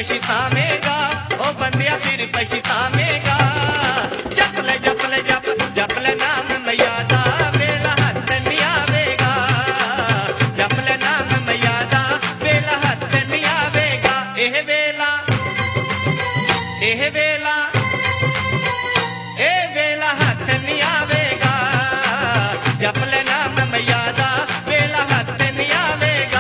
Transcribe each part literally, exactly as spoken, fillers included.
पछतावेगा, ओ बंदिया फिर पछतावेगा। जप ले जप ले जप जप ले नाम मैया दा, वेला हथ नहीं आवेगा। जप ले नाम मैया दा, वेला हथ नहीं आवेगा। एह वेला एह वेला ए वेला हथ नहीं आवेगा। जप ले नाम मैया दा, वेला हथ नहीं आवेगा।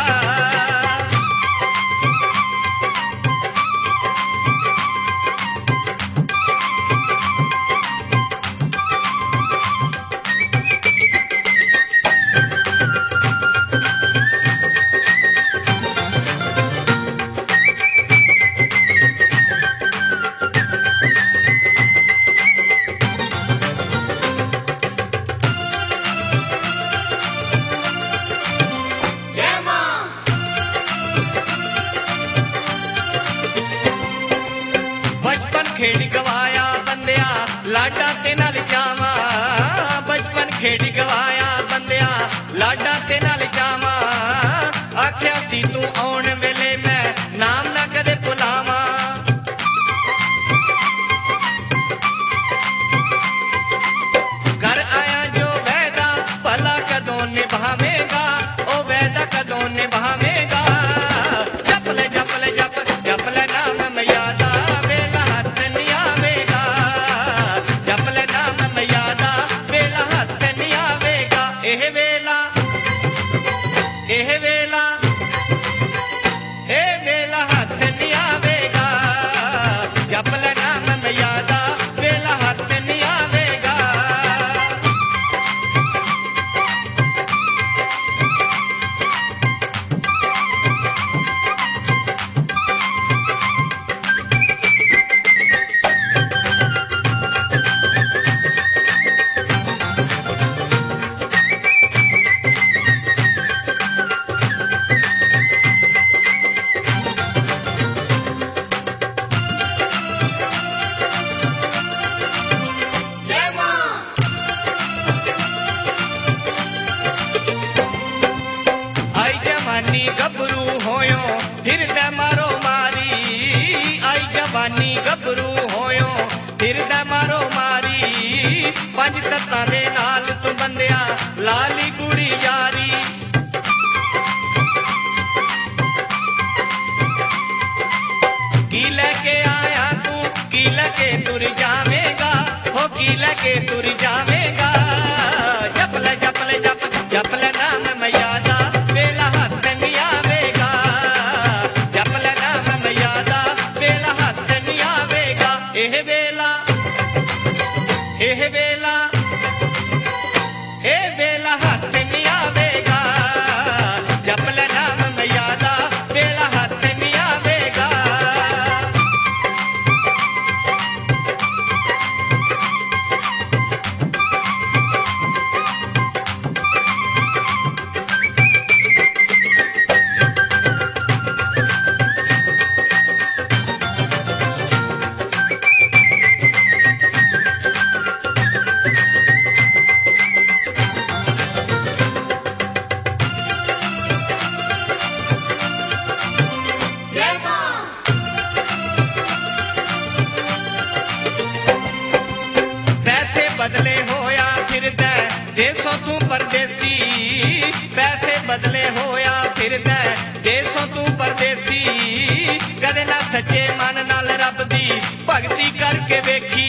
खेड़ी गवाया बंदिया लाडा ते नाल जावा। बचपन खेड़ी गवाया बंदिया लाडा ते नाल जावा। आख्या सी तू आउण वेले मैं नाम ना कदे भुलावा। घर आया जो वैदा भला कदों निभावेगा, ओ वैदा कदों निभावेगा। जप ले जप ले जप जप ले नाम मैया दा, वेला हथ नहीं आवेगा। जप ले नाम मैया दा, वेला हथ नहीं आवेगा। एह वेला एह वेला ए वेला हथ नहीं आवेगा। जप ले नाम मैया दा, वेला हथ नहीं आवेगा। आई जवानी गभरू होयो फिर दे मारो मारी। आई जवानी गभरू होयो फिर दे मारो मारी। पंज तत्तां दे नाल तू बंदिया लाली कुड़ी यारी। की लेके आया तू की लेके तुर जावेगा, हो की लेके तुर जावेगा। जप ले जप ले जप जप ले नाम मैया दा, वेला हथ नहीं आवेगा। जप ले नाम मैया दा, वेला हथ नहीं आवेगा। एह वेला एह वेला ए वेला हथ नहीं आवेगा। जप ले नाम मैया दा, वेला हथ नहीं आवेगा। पैसे बदले होया फिरदा देसों तू परदेसी। पैसे बदले होया फिरदा देसों तू परदेसी। कदे ना सच्चे मन नाल रब दी भगती करके वेखी।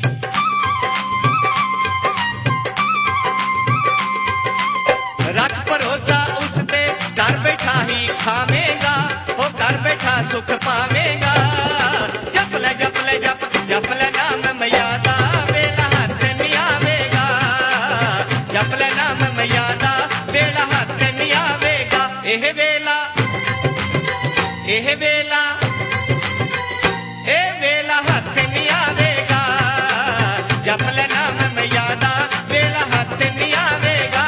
रख भरोसा उस ते घर बैठा ही खावेगा, ओ घर बैठा सुख पावेगा। जप ले जप ले जप जप ले नाम मैया दा, वेला हथ नहीं आवेगा। जप ले नाम मैया दा, वेला हथ नहीं आवेगा। एह वेला एह वेला ए वेला हथ नहीं आवेगा। जप ले नाम मैया दा, वेला हथ नहीं आवेगा।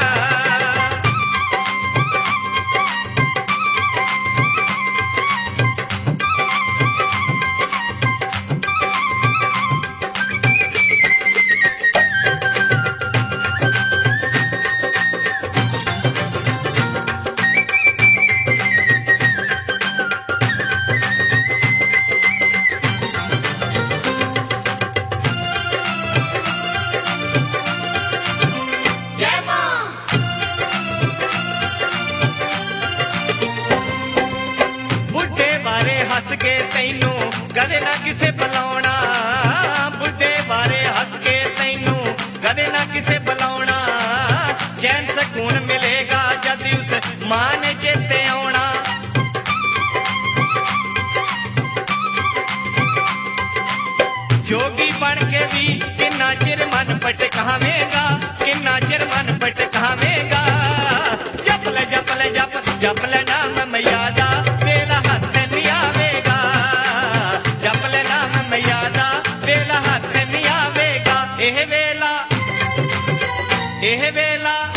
चैन सकून मिलेगा जदि उस मां ने चेते आना। जोगी बन के भी किन्ना चिर मन भटकावेगा, किन्ना चिर मन भटकावेगा। जपल जपल जप जपल नाम मैया दा वेला हथ नहीं आवेगा, जपल नाम मैया दा वेला हथ नहीं आवेगा। एह वेला एह वेला